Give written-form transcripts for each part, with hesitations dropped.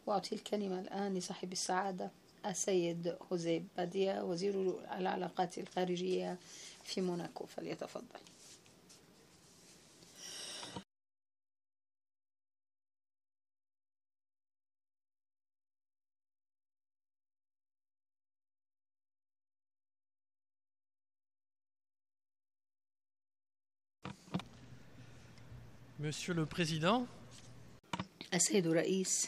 وأعطي الكلمة الآن لصاحب السعادة السيد خوزيه باديا وزير العلاقات الخارجية في موناكو، فليتفضل. Monsieur le Président, السيد الرئيس،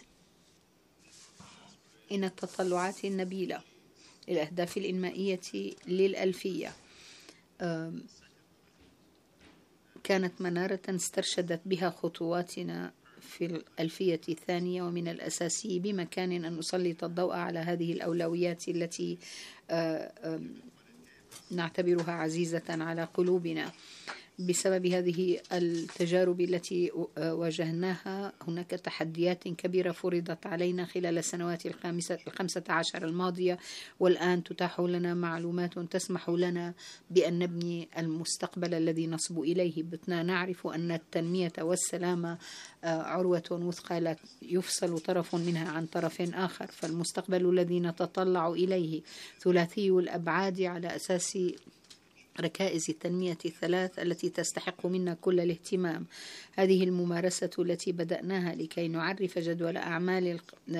إن التطلعات النبيلة للأهداف الإنمائية للألفية كانت منارة استرشدت بها خطواتنا في الألفية الثانية، ومن الأساسي بمكان أن نسلط الضوء على هذه الأولويات التي نعتبرها عزيزة على قلوبنا. بسبب هذه التجارب التي واجهناها هناك تحديات كبيرة فرضت علينا خلال السنوات 15 الماضية، والآن تتاح لنا معلومات تسمح لنا بأن نبني المستقبل الذي نصب إليه. بتنا نعرف أن التنمية والسلامة عروة وثقى لا يفصل طرف منها عن طرف آخر، فالمستقبل الذي نتطلع إليه ثلاثي الأبعاد على أساس ركائز التنمية الثلاث التي تستحق منا كل الاهتمام. هذه الممارسة التي بدأناها لكي نعرف جدول أعمال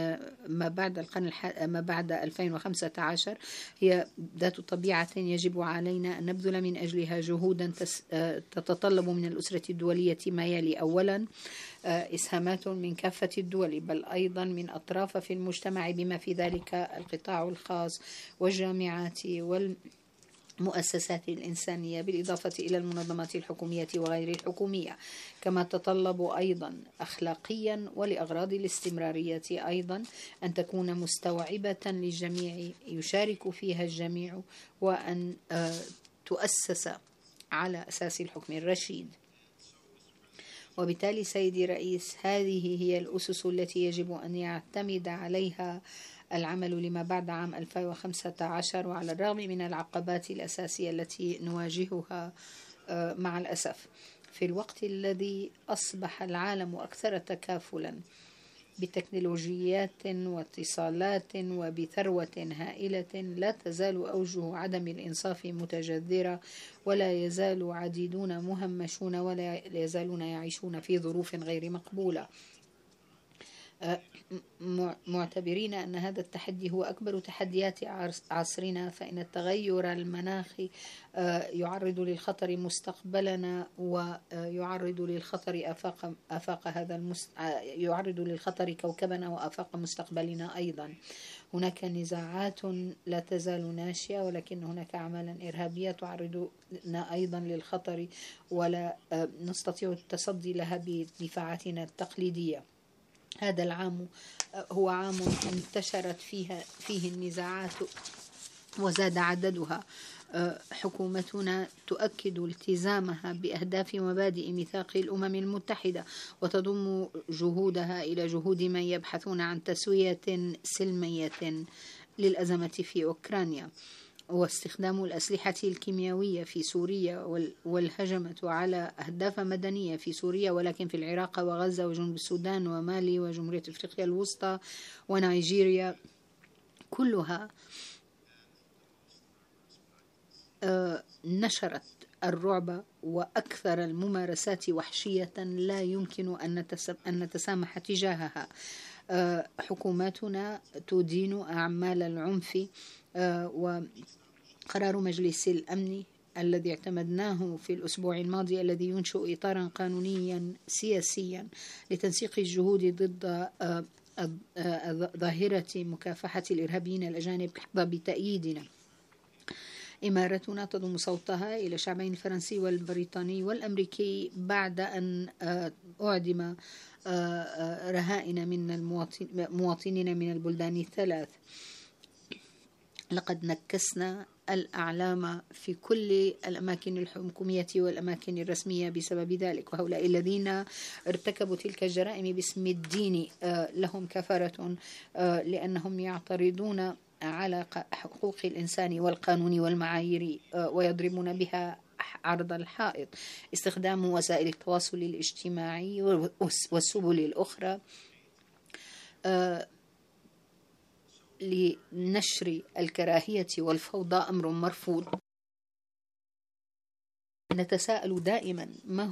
ما بعد 2015 هي ذات طبيعة يجب علينا أن نبذل من أجلها جهودا تتطلب من الأسرة الدولية ما يلي: أولا، إسهامات من كافة الدول بل أيضا من أطراف في المجتمع بما في ذلك القطاع الخاص والجامعات مؤسسات الإنسانية، بالإضافة إلى المنظمات الحكومية وغير الحكومية. كما تطلب أيضا أخلاقيا ولأغراض الاستمرارية أيضا أن تكون مستوعبة للجميع يشارك فيها الجميع، وأن تؤسس على أساس الحكم الرشيد. وبالتالي سيدي رئيس، هذه هي الأسس التي يجب أن يعتمد عليها العمل لما بعد عام 2015. وعلى الرغم من العقبات الأساسية التي نواجهها مع الأسف في الوقت الذي أصبح العالم أكثر تكافلا بتكنولوجيات واتصالات وبثروة هائلة، لا تزال أوجه عدم الإنصاف متجذرة، ولا يزال عديدون مهمشون، ولا يزالون يعيشون في ظروف غير مقبولة، معتبرين أن هذا التحدي هو أكبر تحديات عصرنا، فإن التغير المناخي يعرض للخطر مستقبلنا، ويعرض للخطر يعرض للخطر كوكبنا وآفاق مستقبلنا أيضا. هناك نزاعات لا تزال ناشئة، ولكن هناك أعمالا إرهابية تعرضنا أيضا للخطر، ولا نستطيع التصدي لها بدفاعاتنا التقليدية. هذا العام هو عام انتشرت فيه النزاعات وزاد عددها. حكومتنا تؤكد التزامها بأهداف ومبادئ ميثاق الأمم المتحدة، وتضم جهودها إلى جهود من يبحثون عن تسوية سلمية للأزمة في أوكرانيا، واستخدام الأسلحة الكيميائية في سوريا والهجمة على أهداف مدنية في سوريا، ولكن في العراق وغزة وجنوب السودان ومالي وجمهورية أفريقيا الوسطى ونيجيريا، كلها نشرت الرعب وأكثر الممارسات وحشية لا يمكن أن نتسامح تجاهها. حكوماتنا تدين أعمال العنف، وقرار مجلس الأمن الذي اعتمدناه في الأسبوع الماضي الذي ينشئ إطارا قانونيا سياسيا لتنسيق الجهود ضد ظاهرة مكافحة الإرهابيين الأجانب حظى بتأييدنا. إمارتنا تضم صوتها إلى الشعبين الفرنسي والبريطاني والأمريكي بعد أن أعدم رهائن من المواطنين من البلدان الثلاث. لقد نكسنا الأعلام في كل الأماكن الحكومية والأماكن الرسمية بسبب ذلك، وهؤلاء الذين ارتكبوا تلك الجرائم باسم الدين لهم كفارة، لأنهم يعترضون على حقوق الإنسان والقانون والمعايير ويضربون بها عرض الحائط. استخدام وسائل التواصل الاجتماعي والسبل الأخرى لنشر الكراهية والفوضى أمر مرفوض. نتساءل دائما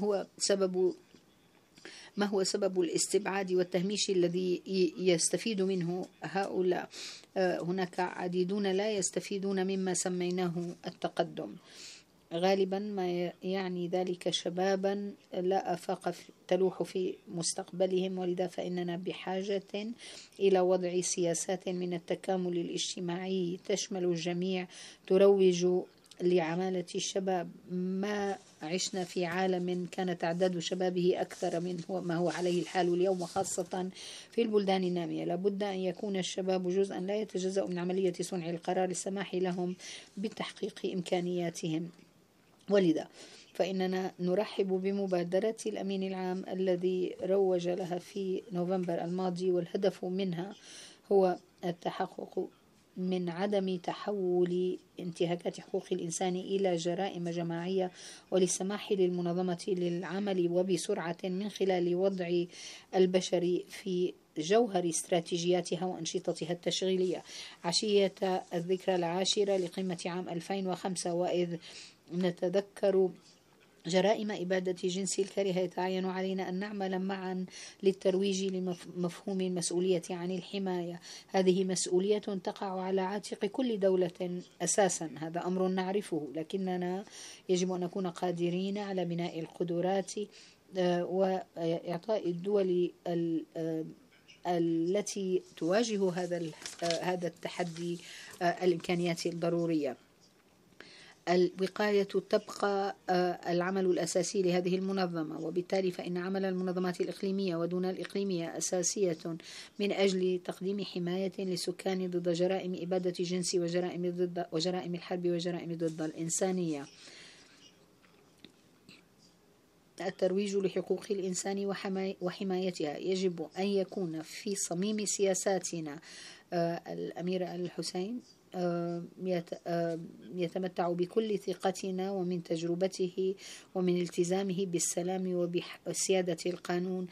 ما هو سبب الاستبعاد والتهميش الذي يستفيد منه هؤلاء؟ هناك عديدون لا يستفيدون مما سميناه التقدم. غالبا ما يعني ذلك شبابا لا آفاق تلوح في مستقبلهم، ولذا فإننا بحاجة إلى وضع سياسات من التكامل الاجتماعي تشمل الجميع، تروج لعمالة الشباب. ما عشنا في عالم كان تعداد شبابه أكثر من ما هو عليه الحال اليوم، وخاصة في البلدان النامية. لابد أن يكون الشباب جزءا لا يتجزأ من عملية صنع القرار، السماح لهم بتحقيق إمكانياتهم. ولذا فإننا نرحب بمبادرة الأمين العام الذي روج لها في نوفمبر الماضي، والهدف منها هو التحقق من عدم تحول انتهاكات حقوق الإنسان إلى جرائم جماعية، وللسماح للمنظمة للعمل وبسرعة من خلال وضع البشر في جوهر استراتيجياتها وأنشطتها التشغيلية. عشية الذكرى العاشرة لقمة عام 2005، وإذ نتذكر جرائم إبادة جنس الكره، يتعين علينا أن نعمل معا للترويج لمفهوم المسؤولية عن الحماية. هذه مسؤولية تقع على عاتق كل دولة أساسا، هذا أمر نعرفه، لكننا يجب أن نكون قادرين على بناء القدرات وإعطاء الدول التي تواجه هذا التحدي الإمكانيات الضرورية. الوقاية تبقى العمل الأساسي لهذه المنظمة، وبالتالي فإن عمل المنظمات الإقليمية ودون الإقليمية أساسية من أجل تقديم حماية للسكان ضد جرائم إبادة جنس وجرائم الحرب وجرائم ضد الإنسانية. الترويج لحقوق الإنسان وحمايتها يجب أن يكون في صميم سياساتنا. الأمير الحسين يتمتع بكل ثقتنا، ومن تجربته ومن التزامه بالسلام وبسيادة القانون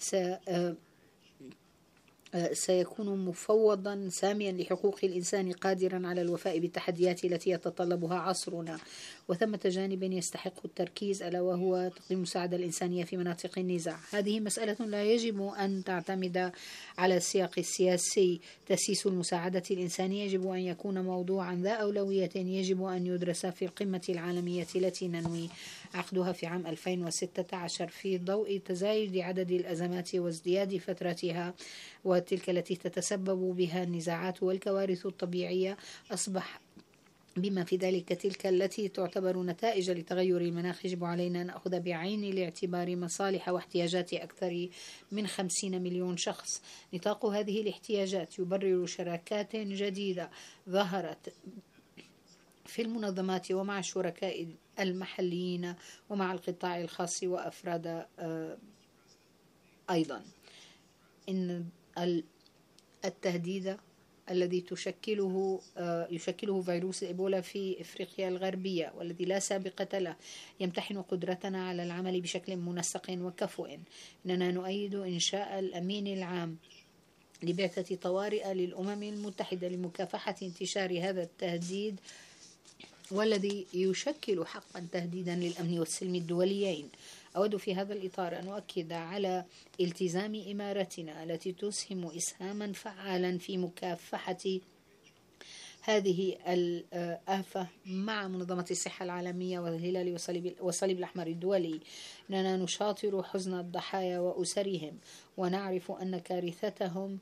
سيكون مفوضا ساميا لحقوق الإنسان، قادرا على الوفاء بالتحديات التي يتطلبها عصرنا. وثمة جانب يستحق التركيز، ألا وهو تقديم المساعدة الإنسانية في مناطق النزاع. هذه مسألة لا يجب أن تعتمد على السياق السياسي. تسييس المساعدة الإنسانية يجب أن يكون موضوعا ذا أولوية، يجب أن يدرس في القمة العالمية التي ننوي عقدها في عام 2016 في ضوء تزايد عدد الأزمات وازدياد فترتها، وتلك التي تتسبب بها النزاعات والكوارث الطبيعية، أصبح بما في ذلك تلك التي تعتبر نتائج لتغير المناخ. يجب علينا أن نأخذ بعين الاعتبار مصالح واحتياجات أكثر من 50 مليون شخص. نطاق هذه الاحتياجات يبرر شراكات جديدة ظهرت في المنظمات ومع الشركاء المحليين ومع القطاع الخاص وأفراد أيضا. إن التهديد الذي يشكله فيروس إيبولا في إفريقيا الغربية والذي لا سابقة له يمتحن قدرتنا على العمل بشكل منسق وكفؤ. إننا نؤيد إنشاء الأمين العام لبعثة طوارئ للأمم المتحدة لمكافحة انتشار هذا التهديد، والذي يشكل حقا تهديدا للأمن والسلم الدوليين. أود في هذا الإطار أن أؤكد على التزام إمارتنا التي تسهم إسهاما فعالا في مكافحة هذه الآفة مع منظمة الصحة العالمية والهلال والصليب الأحمر الدولي. إننا نشاطر حزن الضحايا وأسرهم، ونعرف أن كارثتهم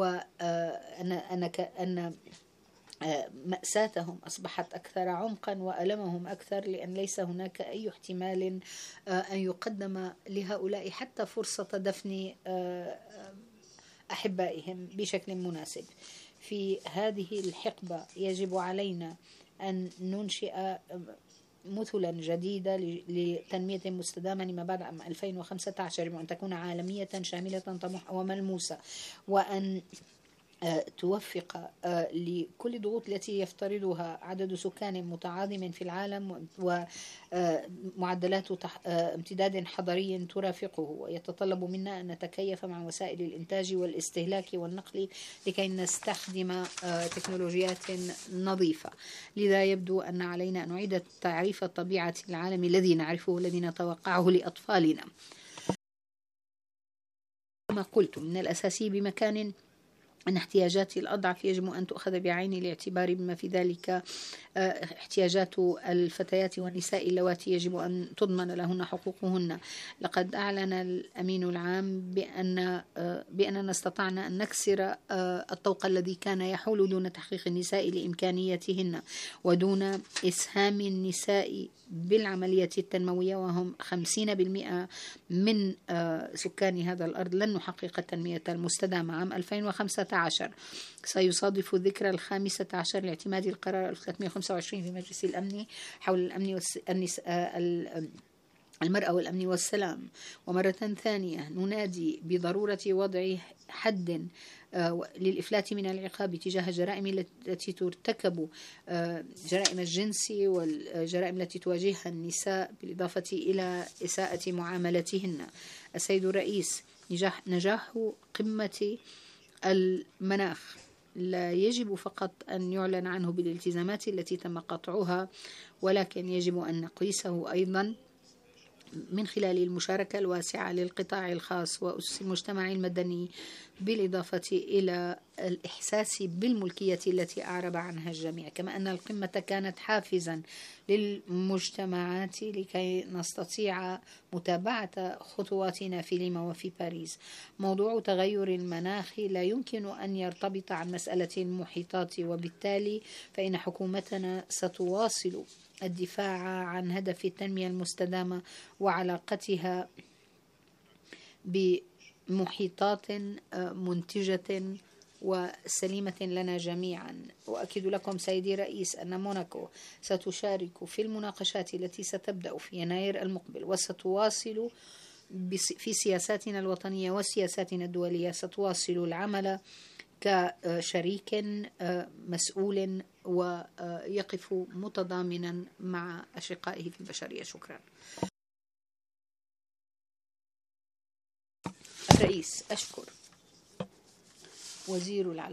أن مأساتهم أصبحت أكثر عمقا وألمهم أكثر، لأن ليس هناك أي احتمال أن يقدم لهؤلاء حتى فرصة دفن أحبائهم بشكل مناسب. في هذه الحقبة يجب علينا أن ننشئ مثلا جديدة لتنمية مستدامة لما بعد عام 2015، وأن تكون عالمية شاملة طموحة وملموسة، وأن توفق لكل الضغوط التي يفترضها عدد سكان متعاظم في العالم ومعدلات امتداد حضري ترافقه، ويتطلب منا أن نتكيف مع وسائل الإنتاج والاستهلاك والنقل لكي نستخدم تكنولوجيات نظيفة. لذا يبدو أن علينا أن نعيد تعريف طبيعة العالم الذي نعرفه والذي نتوقعه لأطفالنا. كما قلت، من الأساسي بمكان أن احتياجات الأضعف يجب أن تؤخذ بعين الاعتبار، بما في ذلك احتياجات الفتيات والنساء اللواتي يجب أن تضمن لهن حقوقهن. لقد أعلن الأمين العام بأننا استطعنا أن نكسر الطوق الذي كان يحول دون تحقيق النساء لإمكانياتهن ودون إسهام النساء بالعملية التنموية، وهم 50% من سكان هذا الأرض. لن نحقق التنمية المستدامة. عام 2015 سيصادف الذكرى 15 لاعتماد القرار 1325 في مجلس الأمن حول الأمن المرأة والأمن والسلام. ومرة ثانية ننادي بضرورة وضع حد للإفلات من العقاب تجاه الجرائم التي ترتكب، جرائم الجنس والجرائم التي تواجهها النساء، بالإضافة إلى إساءة معاملتهن. السيد الرئيس، نجاح قمة المناخ لا يجب فقط أن يعلن عنه بالالتزامات التي تم قطعها، ولكن يجب أن نقيسه أيضا من خلال المشاركة الواسعة للقطاع الخاص وأسس المجتمع المدني، بالإضافة إلى الإحساس بالملكية التي أعرب عنها الجميع. كما أن القمة كانت حافزا للمجتمعات لكي نستطيع متابعة خطواتنا في ليما وفي باريس. موضوع تغير المناخ لا يمكن أن يرتبط عن مسألة المحيطات، وبالتالي فإن حكومتنا ستواصل الدفاع عن هدف التنمية المستدامة وعلاقتها بمحيطات منتجة وسليمة لنا جميعا. وأكد لكم سيدي رئيس أن موناكو ستشارك في المناقشات التي ستبدأ في يناير المقبل، وستواصل في سياساتنا الوطنية وسياساتنا الدولية، ستواصل العمل كشريك مسؤول ويقف متضامنا مع أشقائه في البشرية. شكرا. الرئيس، أشكر وزير العلاقات